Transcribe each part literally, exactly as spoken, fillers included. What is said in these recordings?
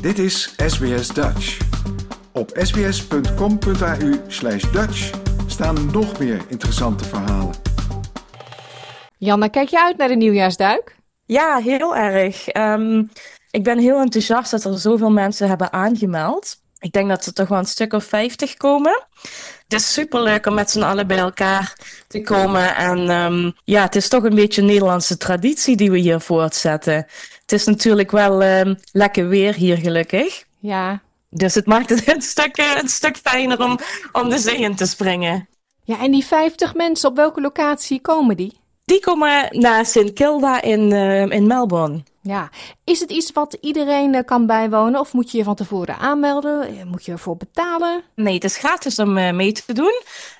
Dit is S B S Dutch. Op sbs.com.au slash Dutch staan nog meer interessante verhalen. Janne, kijk je uit naar de nieuwjaarsduik? Ja, heel erg. Um, ik ben heel enthousiast dat er zoveel mensen hebben aangemeld. Ik denk dat er toch wel een stuk of vijftig komen. Het is superleuk om met z'n allen bij elkaar te komen. En um, ja, het is toch een beetje een Nederlandse traditie die we hier voortzetten. Het is natuurlijk wel um, lekker weer hier, gelukkig. Ja. Dus het maakt het een stuk, uh, een stuk fijner om, om de zee in te springen. Ja, en die vijftig mensen, op welke locatie komen die? Die komen naar Sint Kilda in, uh, in Melbourne. Ja, is het iets wat iedereen uh, kan bijwonen of moet je je van tevoren aanmelden? Moet je ervoor betalen? Nee, het is gratis om uh, mee te doen.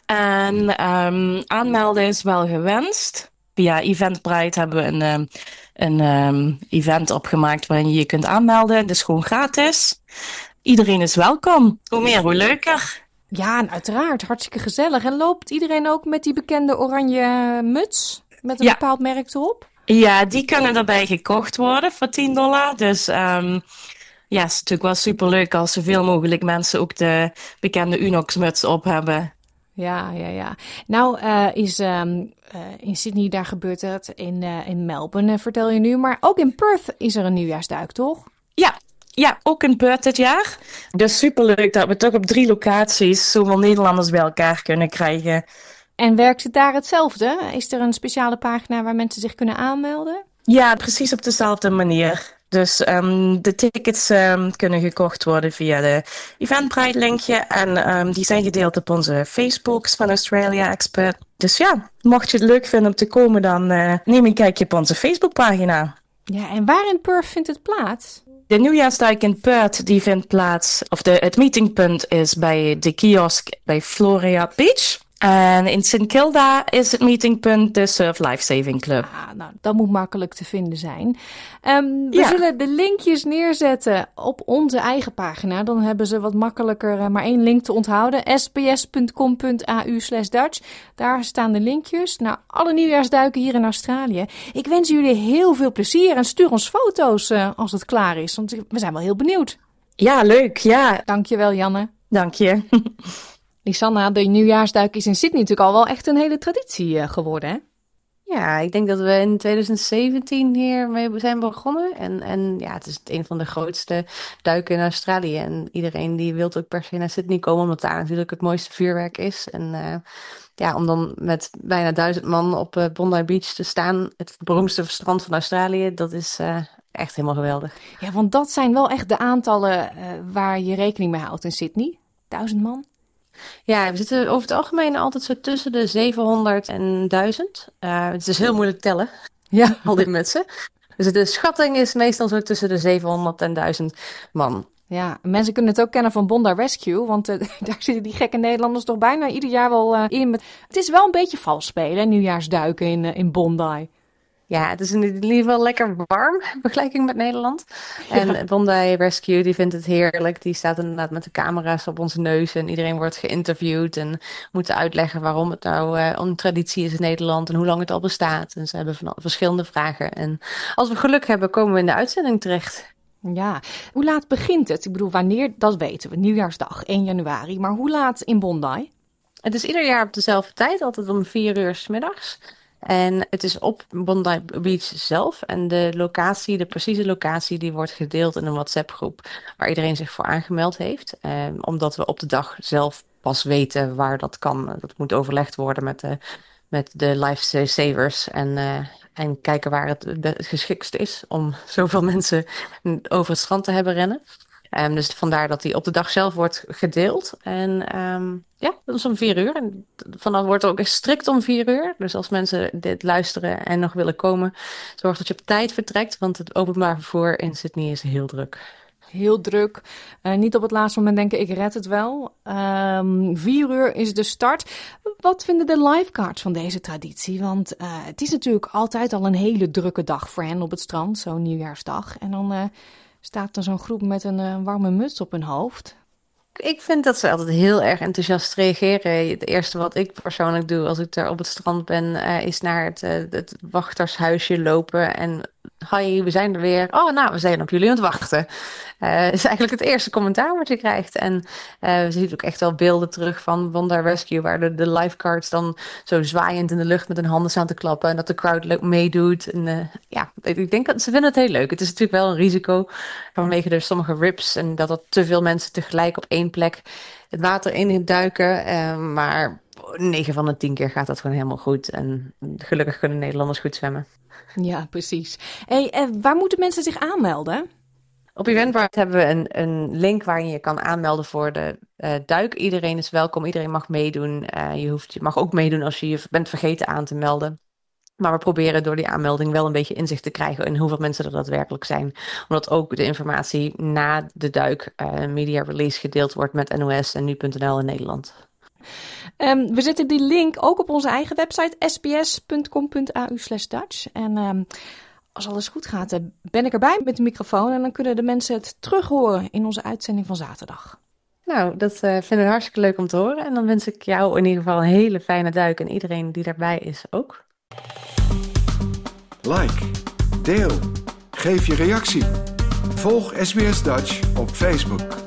En um, aanmelden is wel gewenst. Via Eventbrite hebben we een, um, een um, event opgemaakt waarin je je kunt aanmelden. Het is gewoon gratis. Iedereen is welkom. Hoe meer, hoe leuker. Ja, en uiteraard. Hartstikke gezellig. En loopt iedereen ook met die bekende oranje muts? Met een ja. bepaald merk erop? Ja, die kunnen erbij gekocht worden voor tien dollar. Dus um, ja, het is natuurlijk wel superleuk als zoveel mogelijk mensen ook de bekende Unox-muts op hebben. Ja, ja, ja. Nou uh, is um, uh, in Sydney, daar gebeurt het. In, uh, in Melbourne, uh, vertel je nu. Maar ook in Perth is er een nieuwjaarsduik, toch? Ja. Ja, ook in Perth dit jaar. Dus superleuk dat we toch op drie locaties zoveel Nederlanders bij elkaar kunnen krijgen. En werkt het daar hetzelfde? Is er een speciale pagina waar mensen zich kunnen aanmelden? Ja, precies op dezelfde manier. Dus um, de tickets um, kunnen gekocht worden via de Eventbrite linkje. En um, die zijn gedeeld op onze Facebooks van Australia Expert. Dus ja, mocht je het leuk vinden om te komen, dan uh, neem een kijkje op onze Facebookpagina. Ja, en waar in Perth vindt het plaats? De nieuwjaarsduik in Perth die vindt plaats, of de, het meetingpunt is bij de kiosk bij Floria Beach. En in Sint Kilda is het meetingpunt de Surf Lifesaving Club. Ah, nou, dat moet makkelijk te vinden zijn. Um, we ja. zullen de linkjes neerzetten op onze eigen pagina. Dan hebben ze wat makkelijker uh, maar één link te onthouden. sbs.com.au slash Dutch. Daar staan de linkjes naar alle nieuwjaarsduiken hier in Australië. Ik wens jullie heel veel plezier en stuur ons foto's uh, als het klaar is. Want we zijn wel heel benieuwd. Ja, leuk. Ja. Dankjewel, Janne. Dank je. Lisanna, de nieuwjaarsduik is in Sydney natuurlijk al wel echt een hele traditie uh, geworden, hè? Ja, ik denk dat we in twintig zeventien hiermee zijn begonnen. En, en ja, het is een van de grootste duiken in Australië. En iedereen die wil ook per se naar Sydney komen, omdat daar natuurlijk het mooiste vuurwerk is. En uh, ja, om dan met bijna duizend man op uh, Bondi Beach te staan, het beroemdste strand van Australië, dat is uh, echt helemaal geweldig. Ja, want dat zijn wel echt de aantallen uh, waar je rekening mee houdt in Sydney. Duizend man? Ja, we zitten over het algemeen altijd zo tussen de zevenhonderd en duizend. Uh, het is heel moeilijk tellen, ja. al die mensen. Dus de schatting is meestal zo tussen de zevenhonderd en duizend man. Ja, mensen kunnen het ook kennen van Bondi Rescue, want uh, daar zitten die gekke Nederlanders toch bijna ieder jaar wel uh, in. Met... Het is wel een beetje vals spelen, nieuwjaarsduiken in, uh, in Bondi. Ja, het is in ieder geval lekker warm in vergelijking met Nederland. En ja. Bondi Rescue, die vindt het heerlijk. Die staat inderdaad met de camera's op onze neus en iedereen wordt geïnterviewd en moet uitleggen waarom het nou uh, een traditie is in Nederland en hoe lang het al bestaat. En ze hebben van verschillende vragen. En als we geluk hebben, komen we in de uitzending terecht. Ja, hoe laat begint het? Ik bedoel, wanneer, dat weten we. Nieuwjaarsdag, één januari. Maar hoe laat in Bondi? Het is ieder jaar op dezelfde tijd, altijd om vier uur 's middags. En het is op Bondi Beach zelf. En de locatie, de precieze locatie, die wordt gedeeld in een WhatsApp-groep waar iedereen zich voor aangemeld heeft. Eh, omdat we op de dag zelf pas weten waar dat kan. Dat moet overlegd worden met de, met de lifesavers en, uh, en kijken waar het het geschiktst is om zoveel mensen over het strand te hebben rennen. Um, dus vandaar dat die op de dag zelf wordt gedeeld. En um, ja, dat is om vier uur. En vanaf wordt het ook echt strikt om vier uur. Dus als mensen dit luisteren en nog willen komen, zorg dat je op tijd vertrekt. Want het openbaar vervoer in Sydney is heel druk. Heel druk. Uh, niet op het laatste moment denken, ik red het wel. Um, vier uur is de start. Wat vinden de lifeguards van deze traditie? Want uh, het is natuurlijk altijd al een hele drukke dag voor hen op het strand. Zo'n nieuwjaarsdag. En dan... Uh, staat er zo'n groep met een uh, warme muts op hun hoofd? Ik vind dat ze altijd heel erg enthousiast reageren. Het eerste wat ik persoonlijk doe als ik daar op het strand ben, uh, is naar het, uh, het wachtershuisje lopen en Hoi, we zijn er weer. Oh, nou, we zijn op jullie aan het wachten. Uh, is eigenlijk het eerste commentaar wat je krijgt. En uh, we zien ook echt wel beelden terug van Bondi Rescue, waar de, de lifeguards dan zo zwaaiend in de lucht met hun handen staan te klappen en dat de crowd meedoet. En uh, ja, ik denk dat ze vinden het heel leuk. Het is natuurlijk wel een risico vanwege de sommige rips en dat er te veel mensen tegelijk op één plek het water in duiken. Uh, maar negen van de tien keer gaat dat gewoon helemaal goed. En gelukkig kunnen Nederlanders goed zwemmen. Ja, precies. Hey, eh, waar moeten mensen zich aanmelden? Op Eventbrite hebben we een, een link waarin je kan aanmelden voor de uh, duik. Iedereen is welkom, iedereen mag meedoen. Uh, je, hoeft, je mag ook meedoen als je je bent vergeten aan te melden. Maar we proberen door die aanmelding wel een beetje inzicht te krijgen in hoeveel mensen er daadwerkelijk zijn. Omdat ook de informatie na de duik, uh, media release, gedeeld wordt met N O S en nu punt n l in Nederland. Um, we zetten die link ook op onze eigen website s b s punt com punt a u slash Dutch. En um, als alles goed gaat, ben ik erbij met de microfoon en dan kunnen de mensen het terug horen in onze uitzending van zaterdag. Nou, dat uh, vinden we hartstikke leuk om te horen. En dan wens ik jou in ieder geval een hele fijne duik en iedereen die daarbij is ook. Like, deel, geef je reactie. Volg S B S Dutch op Facebook.